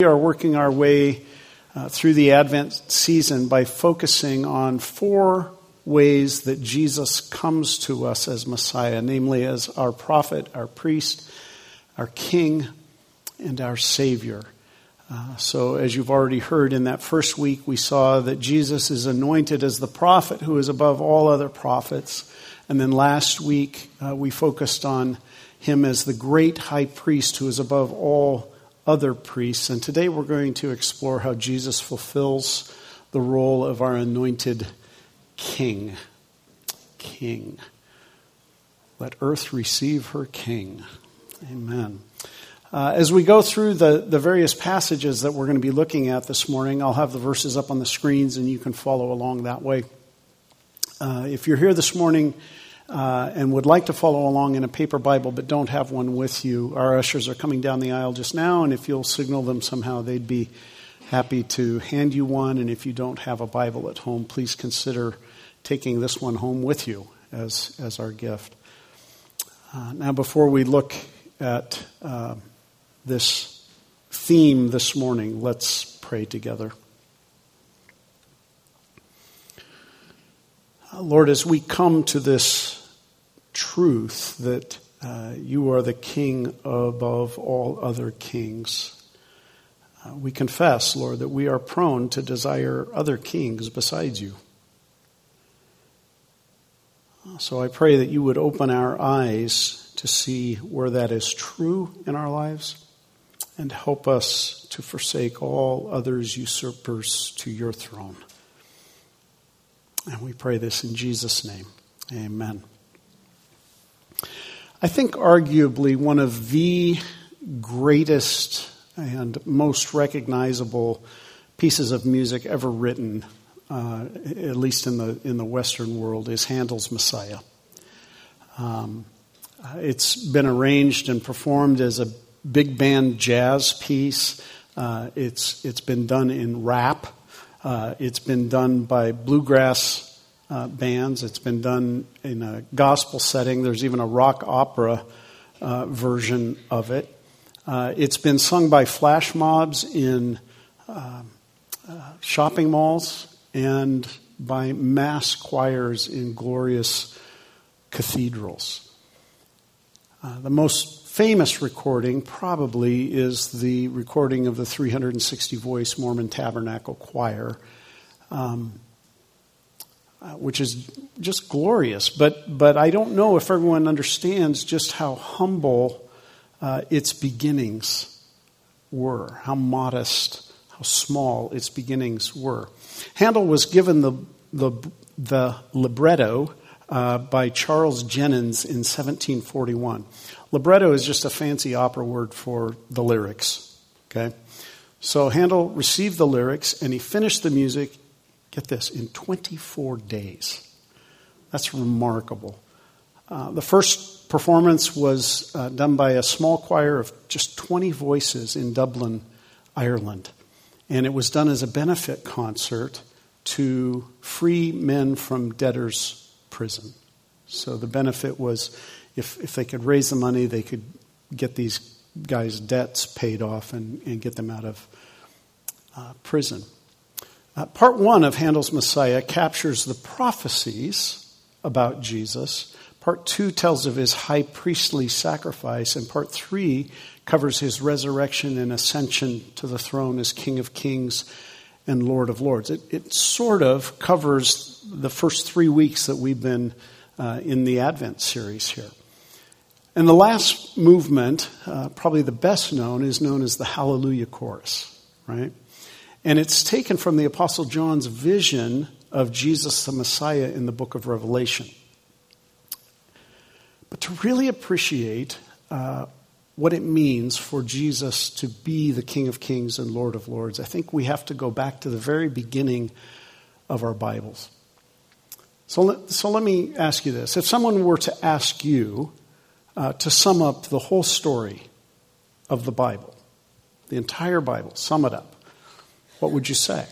We are working our way through the Advent season by focusing on 4 ways that Jesus comes to us as Messiah, namely as our prophet, our priest, our king, and our Savior. So as you've already heard, in that first week we saw that Jesus is anointed as the prophet who is above all other prophets. And then last week we focused on him as the great high priest who is above all other priests. And today we're going to explore how Jesus fulfills the role of our anointed king. King. Let earth receive her king. Amen. As we go through the various passages that we're going to be looking at this morning, I'll have the verses up on the screens and you can follow along that way. If you're here this morning and would like to follow along in a paper Bible but don't have one with you, our ushers are coming down the aisle just now, and if you'll signal them somehow, they'd be happy to hand you one. And if you don't have a Bible at home, please consider taking this one home with you as our gift. Now, before we look at this theme this morning, let's pray together. Lord, as we come to this truth that you are the king above all other kings, we confess, Lord, that we are prone to desire other kings besides you. So I pray that you would open our eyes to see where that is true in our lives and help us to forsake all others usurpers to your throne. And we pray this in Jesus' name. Amen. I think arguably one of the greatest and most recognizable pieces of music ever written, at least in the Western world, is Handel's Messiah. It's been arranged and performed as a big band jazz piece. It's been done in rap. It's been done by bluegrass bands. It's been done in a gospel setting. There's even a rock opera version of it. It's been sung by flash mobs in shopping malls and by mass choirs in glorious cathedrals. The most famous recording probably is the recording of the 360-voice Mormon Tabernacle Choir, which is just glorious. But I don't know if everyone understands just how humble its beginnings were, how modest, how small its beginnings were. Handel was given the libretto by Charles Jennens in 1741. Libretto is just a fancy opera word for the lyrics. Okay, so Handel received the lyrics and he finished the music, get this, in 24 days. That's remarkable. The first performance was done by a small choir of just 20 voices in Dublin, Ireland. And it was done as a benefit concert to free men from debtors' prison. So the benefit was if they could raise the money, they could get these guys' debts paid off and get them out of prison. Part 1 of Handel's Messiah captures the prophecies about Jesus. Part 2 tells of his high priestly sacrifice, and Part 3 covers his resurrection and ascension to the throne as King of Kings and Lord of Lords. It sort of covers the first 3 weeks that we've been in the Advent series here. And the last movement, probably the best known, is known as the Hallelujah Chorus, right? And it's taken from the Apostle John's vision of Jesus the Messiah in the book of Revelation. But to really appreciate what it means for Jesus to be the King of Kings and Lord of Lords, I think we have to go back to the very beginning of our Bibles. So let me ask you this. If someone were to ask you to sum up the whole story of the Bible, the entire Bible, sum it up, what would you say?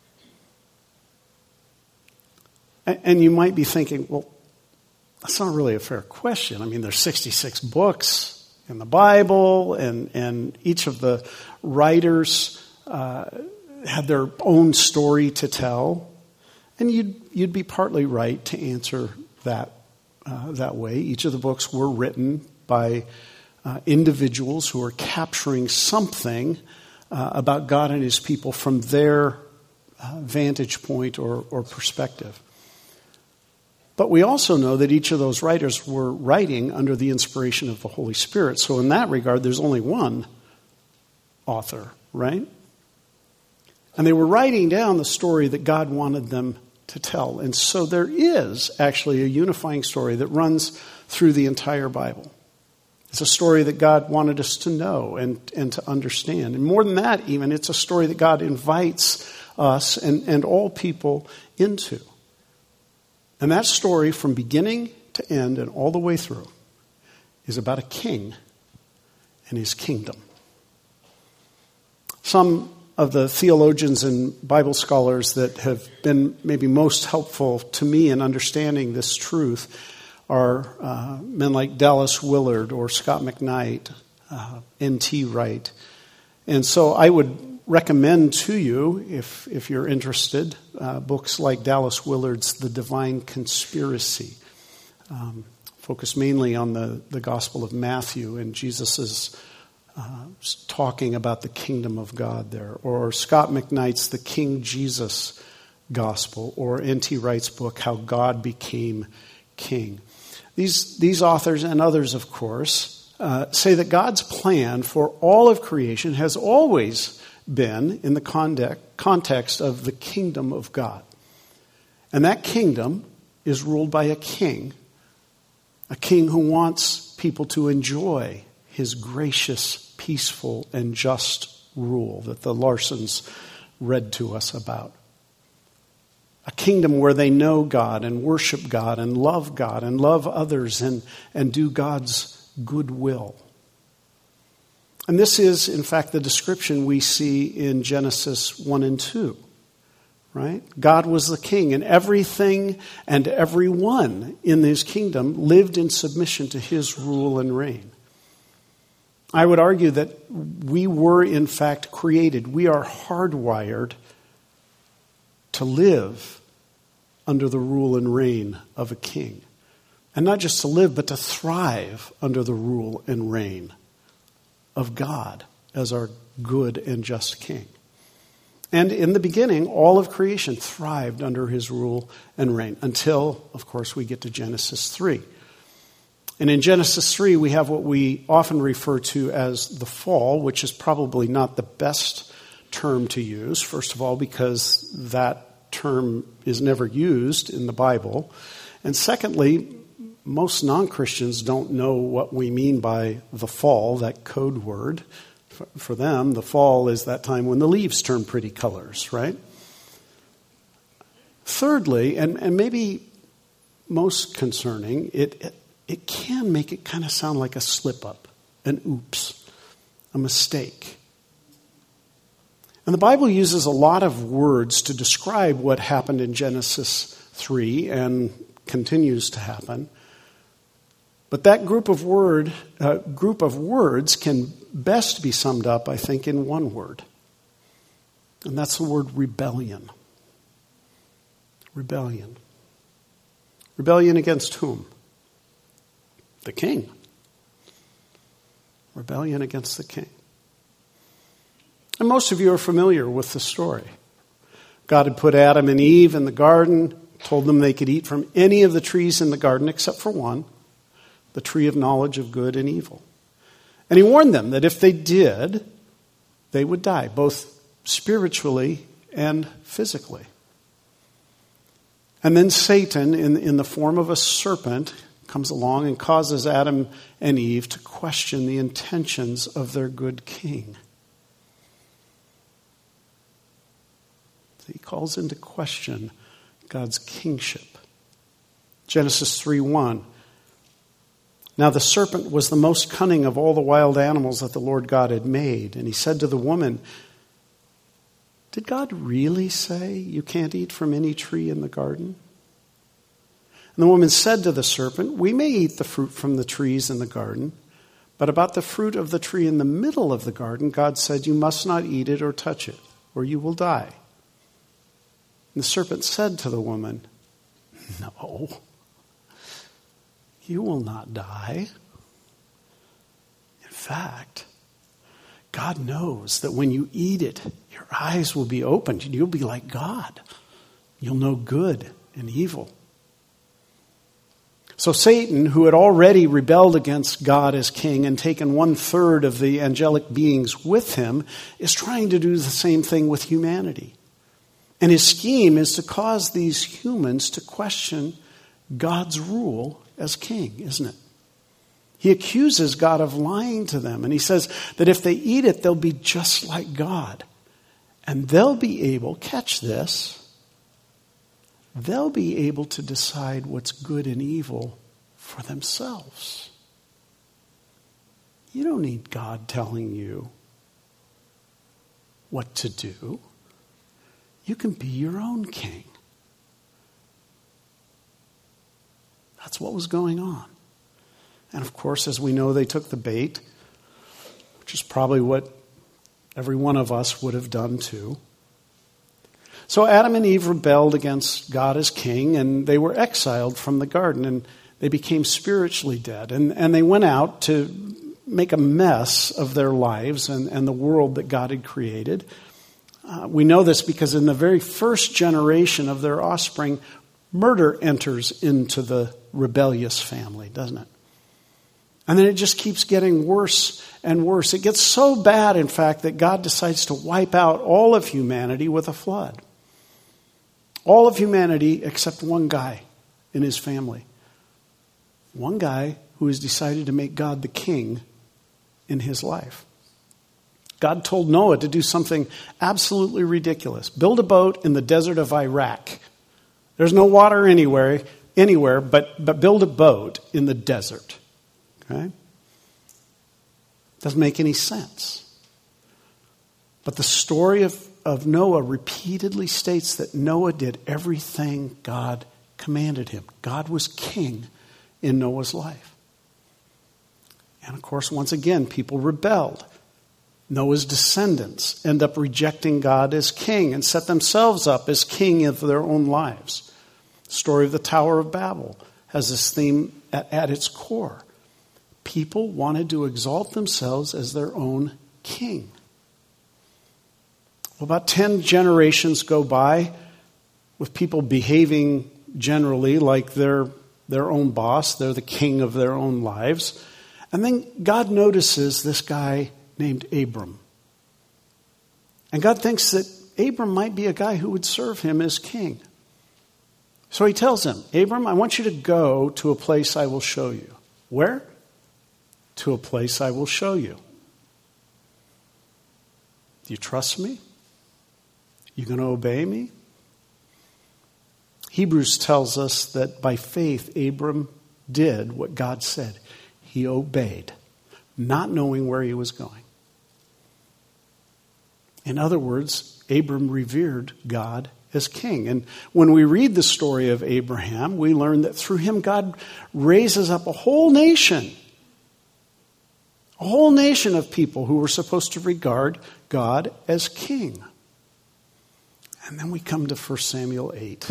And you might be thinking, well, that's not really a fair question. I mean, there's 66 books in the Bible, and each of the writers had their own story to tell, and you'd be partly right to answer that way. Each of the books were written by individuals who are capturing something about God and his people from their vantage point or perspective. But we also know that each of those writers were writing under the inspiration of the Holy Spirit. So in that regard, there's only one author, right? And they were writing down the story that God wanted them to tell. And so there is actually a unifying story that runs through the entire Bible. It's a story that God wanted us to know and to understand. And more than that even, it's a story that God invites us and all people into. And that story from beginning to end and all the way through is about a king and his kingdom. Some of the theologians and Bible scholars that have been maybe most helpful to me in understanding this truth are men like Dallas Willard or Scott McKnight, N.T. Wright. And so I would recommend to you, if you're interested, books like Dallas Willard's The Divine Conspiracy, focus mainly on the Gospel of Matthew and Jesus' talking about the kingdom of God there. Or Scott McKnight's The King Jesus Gospel, or N.T. Wright's book, How God Became King. These authors and others, of course, say that God's plan for all of creation has always been in the context of the kingdom of God. And that kingdom is ruled by a king who wants people to enjoy his gracious, peaceful, and just rule that the Larsons read to us about. A kingdom where they know God and worship God and love others and do God's good will. And this is, in fact, the description we see in Genesis 1 and 2. Right? God was the king, and everything and everyone in his kingdom lived in submission to his rule and reign. I would argue that we were, in fact, created. We are hardwired to live under the rule and reign of a king. And not just to live, but to thrive under the rule and reign of God as our good and just king. And in the beginning, all of creation thrived under his rule and reign until, of course, we get to Genesis 3. And in Genesis 3, we have what we often refer to as the fall, which is probably not the best term to use. First of all, because that term is never used in the Bible. And secondly, most non-Christians don't know what we mean by the fall, that code word. For them, the fall is that time when the leaves turn pretty colors, right? Thirdly, and maybe most concerning, it can make it kind of sound like a slip-up, an oops, a mistake. And the Bible uses a lot of words to describe what happened in Genesis 3 and continues to happen. But that group of words can best be summed up, I think, in one word. And that's the word rebellion. Rebellion. Rebellion against whom? The king. Rebellion against the king. And most of you are familiar with the story. God had put Adam and Eve in the garden, told them they could eat from any of the trees in the garden except for one, the tree of knowledge of good and evil. And he warned them that if they did, they would die, both spiritually and physically. And then Satan, in the form of a serpent, comes along and causes Adam and Eve to question the intentions of their good king. He calls into question God's kingship. Genesis 3:1. Now the serpent was the most cunning of all the wild animals that the Lord God had made. And he said to the woman, did God really say you can't eat from any tree in the garden? And the woman said to the serpent, we may eat the fruit from the trees in the garden, But about the fruit of the tree in the middle of the garden, God said, you must not eat it or touch it, or you will die. And the serpent said to the woman, no, you will not die. In fact, God knows that when you eat it, your eyes will be opened and you'll be like God. You'll know good and evil. So Satan, who had already rebelled against God as king and taken 1/3 of the angelic beings with him, is trying to do the same thing with humanity. And his scheme is to cause these humans to question God's rule as king, isn't it? He accuses God of lying to them, and he says that if they eat it, they'll be just like God. And they'll be able, catch this, they'll be able to decide what's good and evil for themselves. You don't need God telling you what to do. You can be your own king. That's what was going on. And of course, as we know, they took the bait, which is probably what every one of us would have done too. So Adam and Eve rebelled against God as king, and they were exiled from the garden, and they became spiritually dead. And they went out to make a mess of their lives and the world that God had created. We know this because in the very first generation of their offspring, murder enters into the rebellious family, doesn't it? And then it just keeps getting worse and worse. It gets so bad, in fact, that God decides to wipe out all of humanity with a flood. All of humanity except one guy in his family. One guy who has decided to make God the king in his life. God told Noah to do something absolutely ridiculous. Build a boat in the desert of Iraq. There's no water anywhere, but build a boat in the desert. Okay? Doesn't make any sense. But the story of Noah repeatedly states that Noah did everything God commanded him. God was king in Noah's life. And of course, once again, people rebelled. Noah's descendants end up rejecting God as king and set themselves up as king of their own lives. The story of the Tower of Babel has this theme at its core. People wanted to exalt themselves as their own king. Well, about 10 generations go by with people behaving generally like they're their own boss. They're the king of their own lives. And then God notices this guy named Abram. And God thinks that Abram might be a guy who would serve him as king. So he tells him, Abram, I want you to go to a place I will show you. Where? To a place I will show you. Do you trust me? You going to obey me? Hebrews tells us that by faith, Abram did what God said. He obeyed, not knowing where he was going. In other words, Abram revered God as king. And when we read the story of Abraham, we learn that through him, God raises up a whole nation of people who were supposed to regard God as king. And then we come to 1 Samuel 8.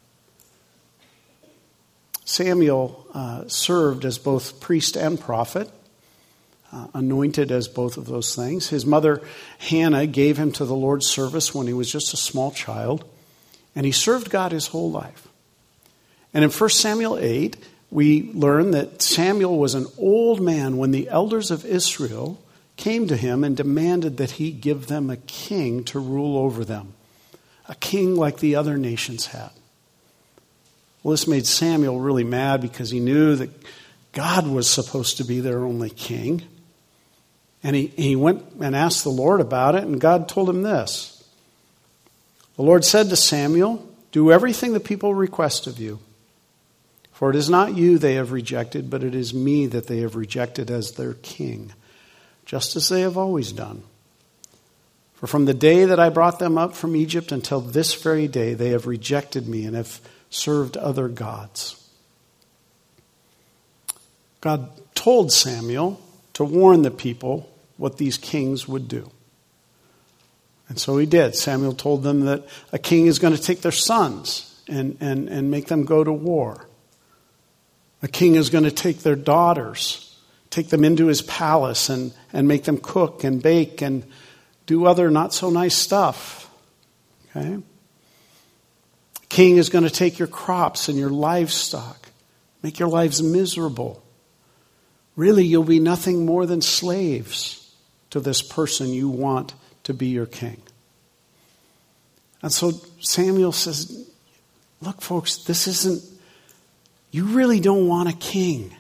Samuel served as both priest and prophet, anointed as both of those things. His mother, Hannah, gave him to the Lord's service when he was just a small child, and he served God his whole life. And in 1 Samuel 8, we learn that Samuel was an old man when the elders of Israel came to him and demanded that he give them a king to rule over them, a king like the other nations had. Well, this made Samuel really mad because he knew that God was supposed to be their only king. And he went and asked the Lord about it, and God told him this. The Lord said to Samuel, do everything the people request of you. For it is not you they have rejected, but it is me that they have rejected as their king, just as they have always done. For from the day that I brought them up from Egypt until this very day, they have rejected me and have served other gods. God told Samuel to warn the people what these kings would do. And so he did. Samuel told them that a king is going to take their sons and make them go to war. A king is going to take their daughters, take them into his palace and make them cook and bake and do other not so nice stuff. Okay? A king is going to take your crops and your livestock, make your lives miserable. Really, you'll be nothing more than slaves to this person you want to be your king. And so Samuel says, look, folks, you really don't want a king.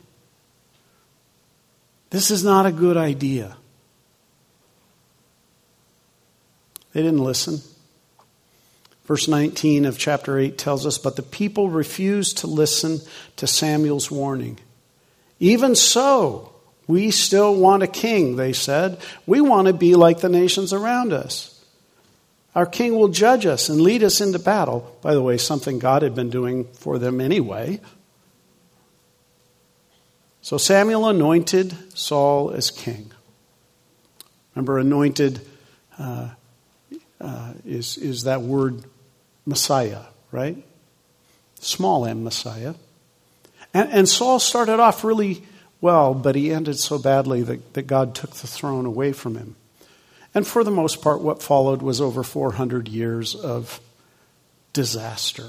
This is not a good idea. They didn't listen. Verse 19 of chapter 8 tells us, but the people refused to listen to Samuel's warning. Even so, we still want a king, they said. We want to be like the nations around us. Our king will judge us and lead us into battle. By the way, something God had been doing for them anyway. So Samuel anointed Saul as king. Remember, anointed is that word Messiah, right? Small m, Messiah. And Saul started off really well, but he ended so badly that God took the throne away from him. And for the most part, what followed was over 400 years of disaster.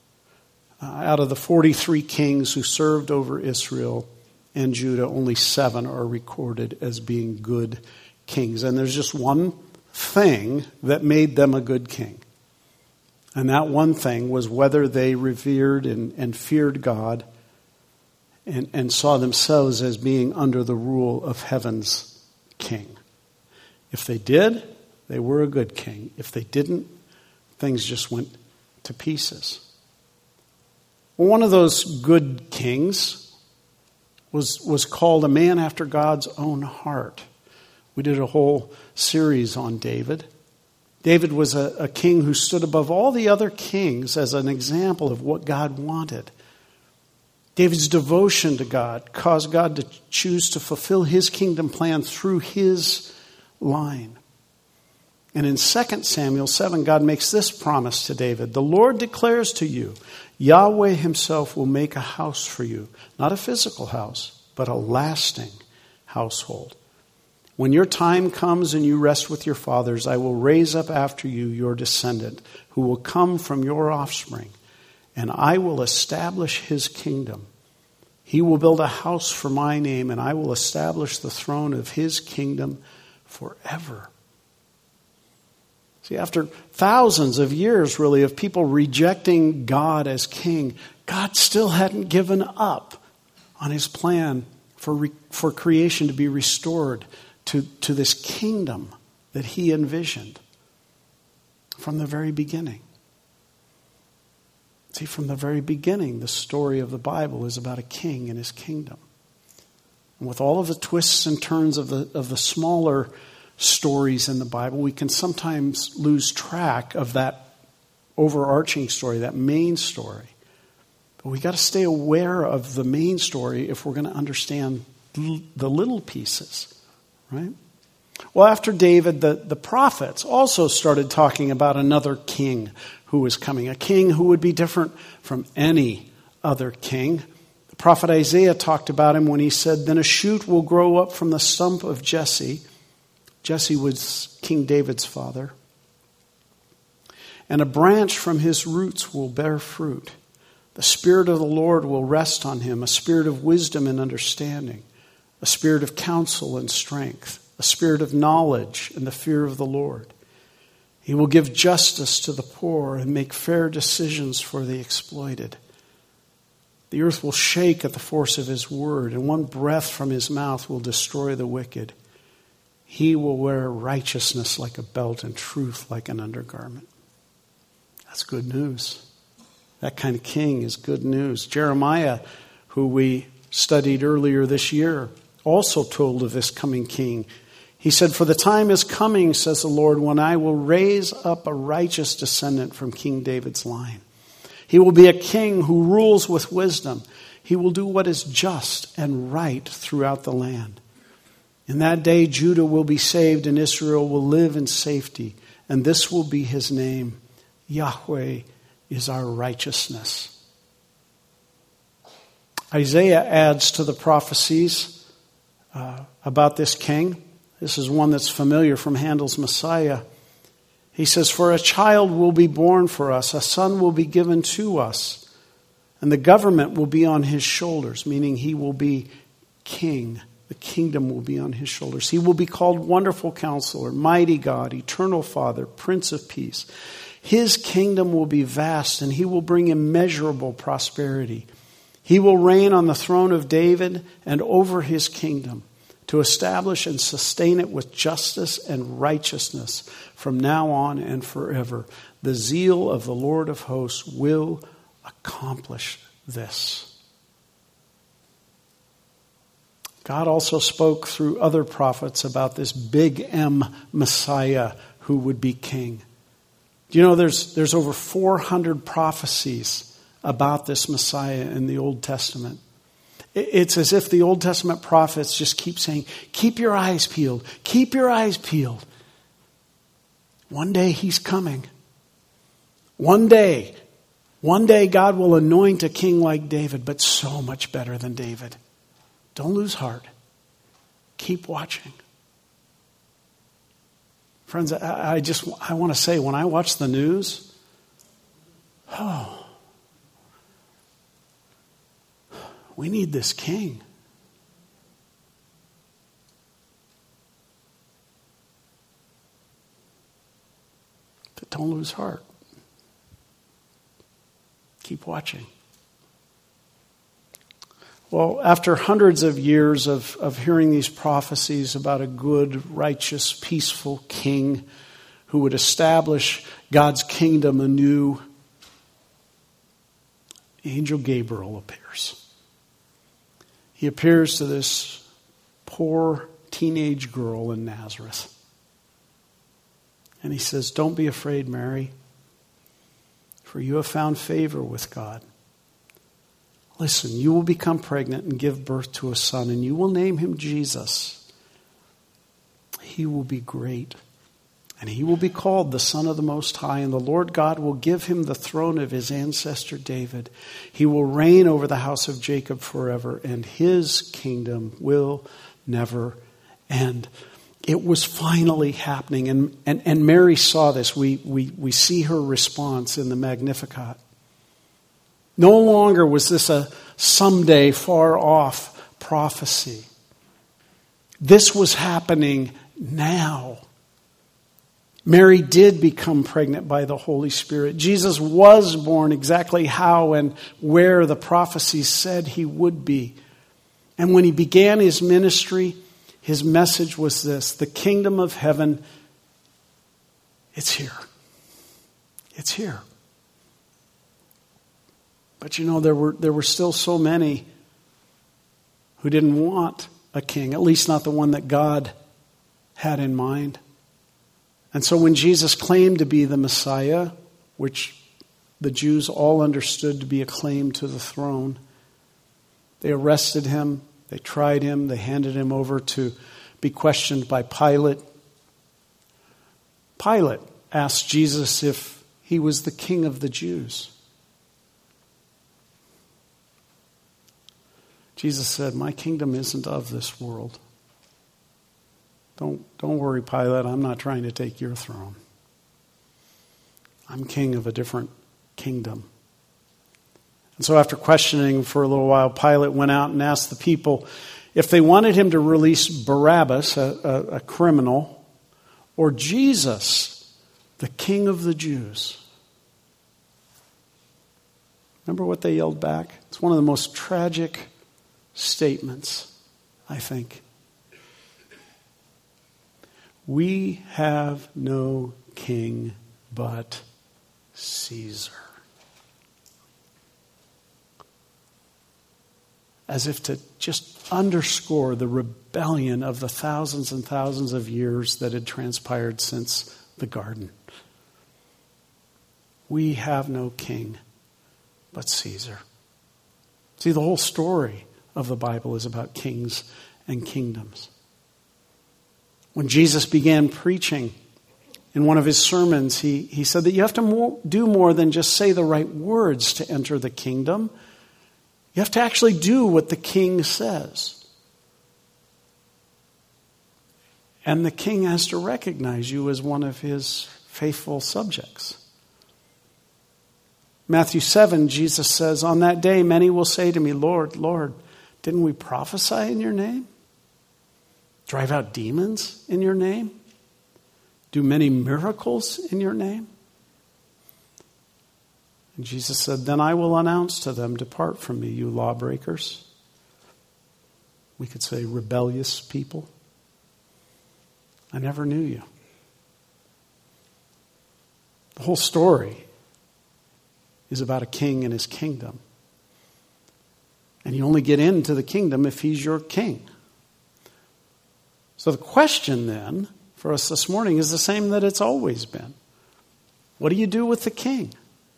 Out of the 43 kings who served over Israel and Judah, only 7 are recorded as being good kings. And there's just one thing that made them a good king. And that one thing was whether they revered and feared God and saw themselves as being under the rule of heaven's king. If they did, they were a good king. If they didn't, things just went to pieces. Well, one of those good kings was called a man after God's own heart. We did a whole series on David. David was a king who stood above all the other kings as an example of what God wanted. David's devotion to God caused God to choose to fulfill his kingdom plan through his line. And in 2 Samuel 7, God makes this promise to David. The Lord declares to you, Yahweh himself will make a house for you. Not a physical house, but a lasting household. When your time comes and you rest with your fathers, I will raise up after you your descendant, who will come from your offspring, and I will establish his kingdom. He will build a house for my name, and I will establish the throne of his kingdom forever. See, after thousands of years, really, of people rejecting God as king, God still hadn't given up on his plan for creation to be restored to this kingdom that he envisioned from the very beginning. See, from the very beginning, the story of the Bible is about a king and his kingdom. And with all of the twists and turns of the smaller stories in the Bible, we can sometimes lose track of that overarching story, that main story. But we got to stay aware of the main story if we're going to understand the little pieces, right? Well, after David, the prophets also started talking about another king who was coming, a king who would be different from any other king. The prophet Isaiah talked about him when he said, then a shoot will grow up from the stump of Jesse. Jesse was King David's father. And a branch from his roots will bear fruit. The Spirit of the Lord will rest on him, a spirit of wisdom and understanding, a spirit of counsel and strength, a spirit of knowledge and the fear of the Lord. He will give justice to the poor and make fair decisions for the exploited. The earth will shake at the force of his word, and one breath from his mouth will destroy the wicked. He will wear righteousness like a belt and truth like an undergarment. That's good news. That kind of king is good news. Jeremiah, who we studied earlier this year, also told of this coming king. He said, for the time is coming, says the Lord, when I will raise up a righteous descendant from King David's line. He will be a king who rules with wisdom. He will do what is just and right throughout the land. In that day, Judah will be saved and Israel will live in safety. And this will be his name. Yahweh is our righteousness. Isaiah adds to the prophecies about this king. This is one that's familiar from Handel's Messiah. He says, "For a child will be born for us, a son will be given to us, and the government will be on his shoulders," meaning he will be king. The kingdom will be on his shoulders. "He will be called Wonderful Counselor, Mighty God, Eternal Father, Prince of Peace. His kingdom will be vast, and he will bring immeasurable prosperity. He will reign on the throne of David and over his kingdom, to establish and sustain it with justice and righteousness from now on and forever. The zeal of the Lord of hosts will accomplish this." God also spoke through other prophets about this big M Messiah who would be king. Do you know there's over 400 prophecies about this Messiah in the Old Testament? It's as if the Old Testament prophets just keep saying, keep your eyes peeled, keep your eyes peeled. One day he's coming. One day God will anoint a king like David, but so much better than David. Don't lose heart. Keep watching. Friends, I want to say, when I watch the news, we need this king. But don't lose heart. Keep watching. Well, after hundreds of years of hearing these prophecies about a good, righteous, peaceful king who would establish God's kingdom anew, Angel Gabriel appears. He appears to this poor teenage girl in Nazareth. And he says, "Don't be afraid, Mary, for you have found favor with God. Listen, you will become pregnant and give birth to a son, and you will name him Jesus. He will be great, and he will be called the Son of the Most High, and the Lord God will give him the throne of his ancestor David. He will reign over the house of Jacob forever, and his kingdom will never end." It was finally happening, and Mary saw this. We see her response in the Magnificat. No longer was this a someday far off prophecy. This was happening now. Mary did become pregnant by the Holy Spirit. Jesus was born exactly how and where the prophecies said he would be. And when he began his ministry, his message was this: the kingdom of heaven, it's here. It's here. But you know, there were still so many who didn't want a king, at least not the one that God had in mind. And so when Jesus claimed to be the Messiah, which the Jews all understood to be a claim to the throne, they arrested him, they tried him, they handed him over to be questioned by Pilate. Pilate asked Jesus if he was the king of the Jews. Jesus said, "My kingdom isn't of this world. Don't worry, Pilate. I'm not trying to take your throne. I'm king of a different kingdom." And so after questioning for a little while, Pilate went out and asked the people if they wanted him to release Barabbas, a criminal, or Jesus, the king of the Jews. Remember what they yelled back? It's one of the most tragic statements, I think. "We have no king but Caesar." As if to just underscore the rebellion of the thousands and thousands of years that had transpired since the garden. We have no king but Caesar. See, the whole story of the Bible is about kings and kingdoms. When Jesus began preaching in one of his sermons, he said that you have to do more than just say the right words to enter the kingdom. You have to actually do what the king says. And the king has to recognize you as one of his faithful subjects. Matthew 7, Jesus says, on that day many will say to me, Lord, Lord, didn't we prophesy in your name? Drive out demons in your name? Do many miracles in your name? And Jesus said, then I will announce to them, depart from me, you lawbreakers. We could say rebellious people. I never knew you. The whole story is about a king and his kingdom. And you only get into the kingdom if he's your king. So the question then for us this morning is the same that it's always been. What do you do with the king?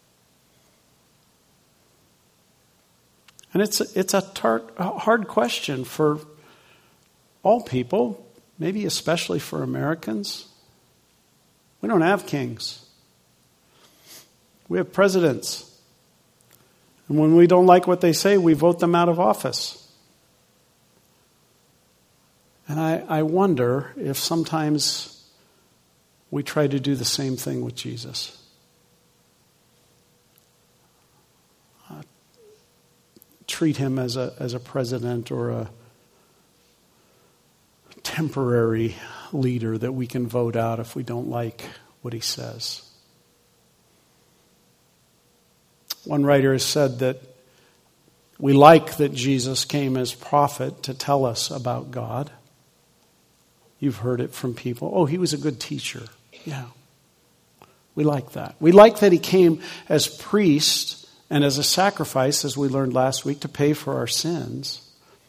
And it's a hard question for all people, maybe especially for Americans. We don't have kings. We have presidents. And when we don't like what they say, we vote them out of office. And I wonder if sometimes we try to do the same thing with Jesus. Treat him as a president or a temporary leader that we can vote out if we don't like what he says. One writer has said that we like that Jesus came as prophet to tell us about God. You've heard it from people. Oh, he was a good teacher. Yeah. We like that. We like that he came as priest and as a sacrifice, as we learned last week, to pay for our sins.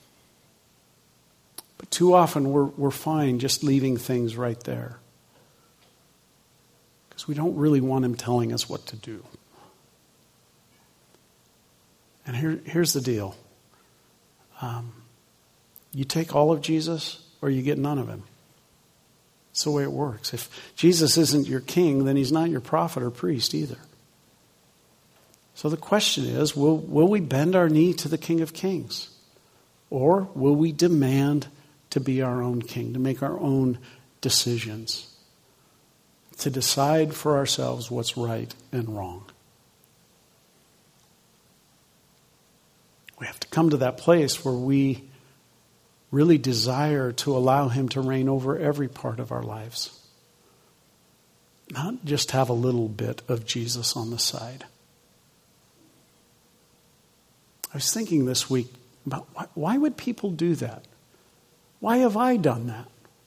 But too often we're fine just leaving things right there. Because we don't really want him telling us what to do. And here's the deal. You take all of Jesus or you get none of him. It's the way it works. If Jesus isn't your king, then he's not your prophet or priest either. So the question is, will we bend our knee to the King of Kings? Or will we demand to be our own king, to make our own decisions, to decide for ourselves what's right and wrong? We have to come to that place where we really desire to allow him to reign over every part of our lives. Not just have a little bit of Jesus on the side. I was thinking this week about why would people do that? Why have I done that?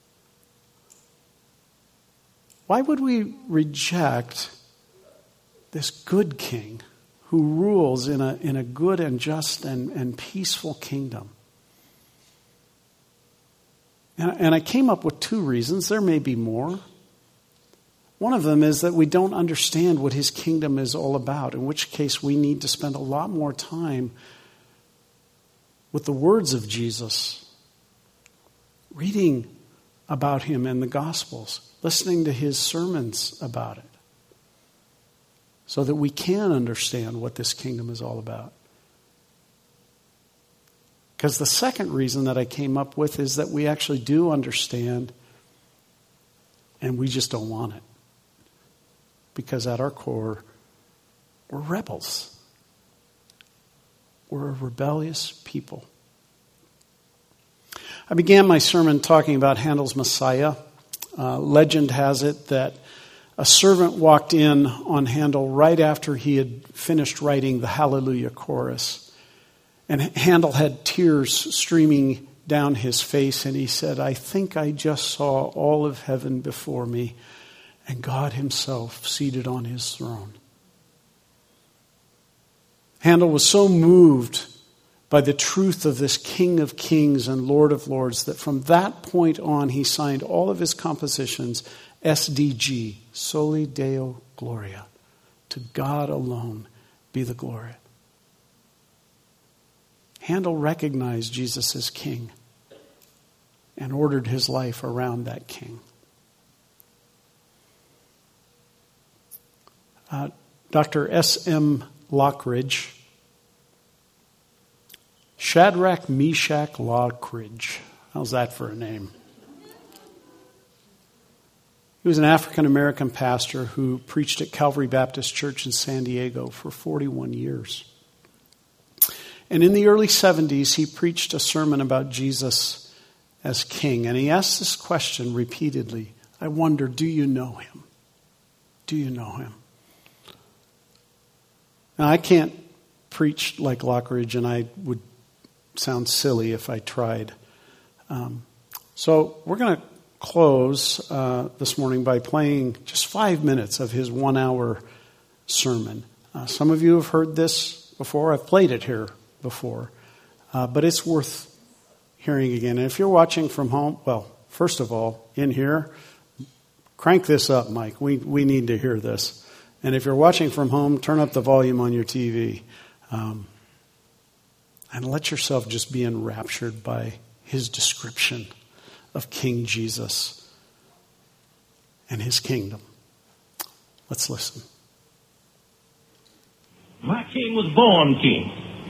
Why would we reject this good king who rules in a good and just and peaceful kingdom? And I came up with two reasons. There may be more. One of them is that we don't understand what his kingdom is all about, in which case we need to spend a lot more time with the words of Jesus, reading about him in the Gospels, listening to his sermons about it, so that we can understand what this kingdom is all about. Because the second reason that I came up with is that we actually do understand, and we just don't want it. Because at our core, we're rebels. We're a rebellious people. I began my sermon talking about Handel's Messiah. Legend has it that a servant walked in on Handel right after he had finished writing the Hallelujah chorus. And Handel had tears streaming down his face, and he said, I think I just saw all of heaven before me and God himself seated on his throne. Handel was so moved by the truth of this King of Kings and Lord of Lords that from that point on he signed all of his compositions SDG, Soli Deo Gloria. To God alone be the glory. Handel recognized Jesus as king. and ordered his life around that king. Dr. S.M. Lockridge, Shadrach, Meshach, Lockridge. How's that for a name? He was an African-American pastor who preached at Calvary Baptist Church in San Diego for 41 years. And in the early 70s, he preached a sermon about Jesus as king. And he asked this question repeatedly. I wonder, do you know him? Do you know him? Now, I can't preach like Lockridge, and I would sound silly if I tried. So we're going to close this morning by playing just 5 minutes of his 1 hour sermon. Some of you have heard this before. I've played it here before. But it's worth hearing again. And if you're watching from home, well, first of all, in here, crank this up, Mike. We need to hear this. And if you're watching from home, turn up the volume on your TV. And let yourself just be enraptured by his description of King Jesus and his kingdom. Let's listen. My king was born king.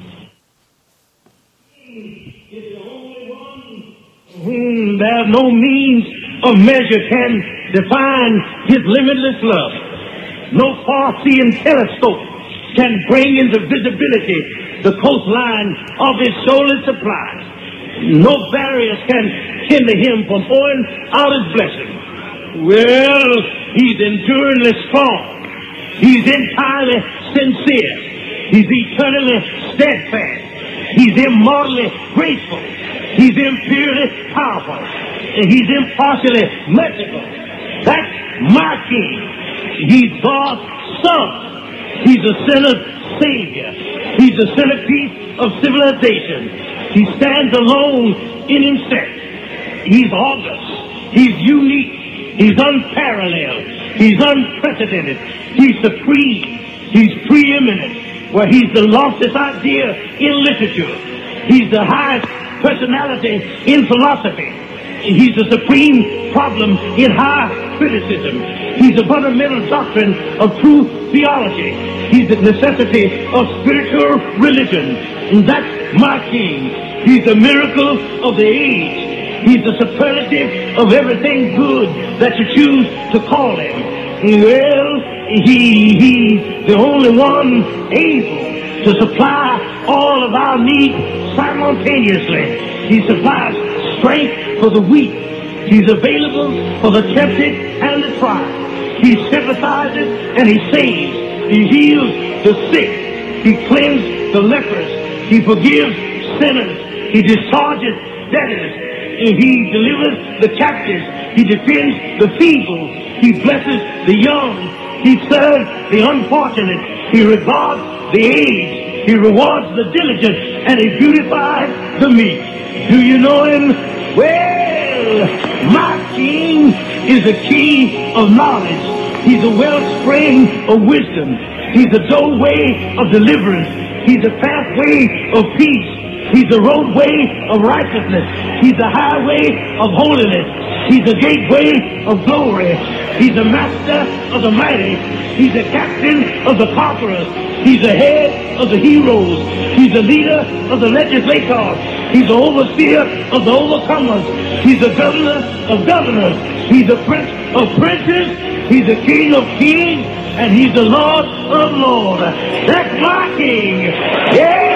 He is the only one whom there no means of measure can define his limitless love. No far-seeing telescope can bring into visibility the coastline of his shoulder supply. No barriers can hinder him from pouring out his blessing. Well, he's enduringly strong. He's entirely sincere. He's eternally steadfast. He's immortally graceful. He's imperially powerful. And he's impartially merciful. That's my king. He's God's son. He's a sinner's savior. He's the centerpiece of civilization. He stands alone in himself. He's august. He's unique. He's unparalleled. He's unprecedented. He's supreme. He's preeminent. Well, he's the loftiest idea in literature. He's the highest personality in philosophy. He's the supreme problem in high criticism. He's the fundamental doctrine of true theology. He's the necessity of spiritual religion. And that's my king. He's the miracle of the age. He's the superlative of everything good that you choose to call him. Well, he's the only one able to supply all of our needs simultaneously. He supplies strength for the weak. He's available for the tempted and the tried. He sympathizes and he saves. He heals the sick. He cleanses the lepers. He forgives sinners. He discharges debtors. He delivers the captives. He defends the feeble. He blesses the young. He serves the unfortunate. He regards the aged. He rewards the diligent. And he beautifies the meek. Do you know him? Well, my king is a key of knowledge. He's a wellspring of wisdom. He's a doorway of deliverance. He's a pathway of peace. He's the roadway of righteousness. He's the highway of holiness. He's the gateway of glory. He's the master of the mighty. He's the captain of the conquerors. He's the head of the heroes. He's the leader of the legislators. He's the overseer of the overcomers. He's the governor of governors. He's the prince of princes. He's the king of kings. And he's the Lord of lords. That's my king. Yeah!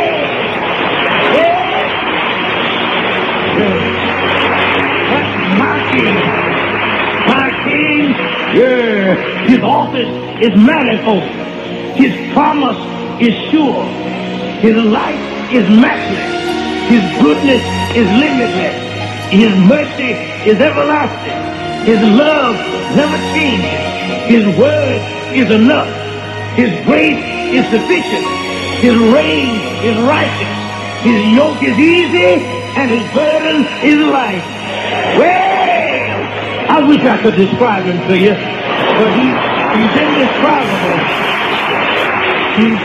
My king, yeah. His office is manifold. His promise is sure. His life is matchless. His goodness is limitless. His mercy is everlasting. His love never changes. His word is enough. His grace is sufficient. His reign is righteous. His yoke is easy and his burden is light. Well, I wish I could describe him to you, but he's indescribable. He's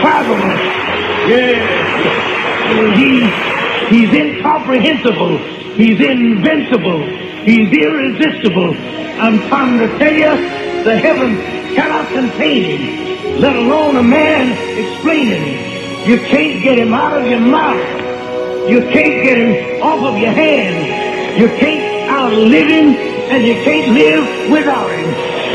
indescribable. Yeah. He's incomprehensible. He's invincible. He's irresistible. I'm trying to tell you, the heavens cannot contain him, let alone a man explaining him. You can't get him out of your mouth. You can't get him off of your hand. You can't outlive him, and you can't live without him.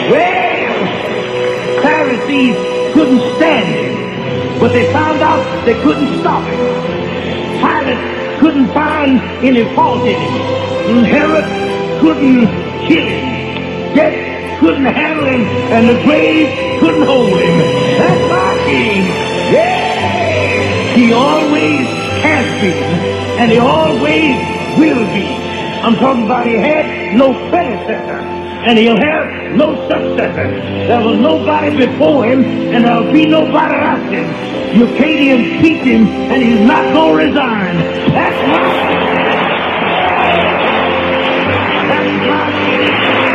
Well, Pharisees couldn't stand him, but they found out they couldn't stop him. Pilate couldn't find any fault in him. Herod couldn't kill him. Death couldn't handle him, and the grave couldn't hold him. That's my king. Yeah! He always has been, and he always will be. I'm talking about he had no predecessor, and he'll have no successor. There was nobody before him, and there'll be nobody after him. You can't impeach him, and he's not going to resign. That's right. That's right.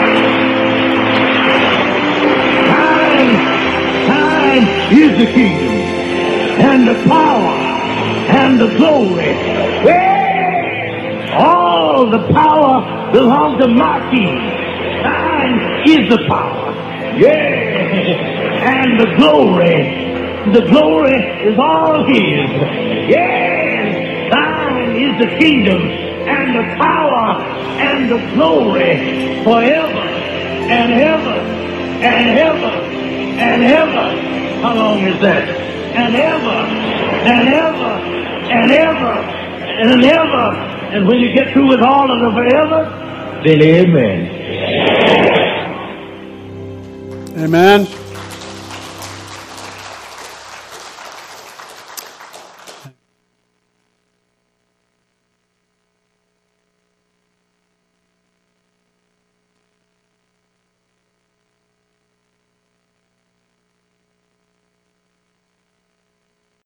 Time is the kingdom, and the power, and the glory. Well, all the power belongs to my king. Thine is the power. Yeah. And the glory is all his. Yes. Thine is the kingdom and the power and the glory forever and ever and ever and ever. How long is that? And ever and ever and ever and ever. And when you get through with all of the forever, then amen. Amen.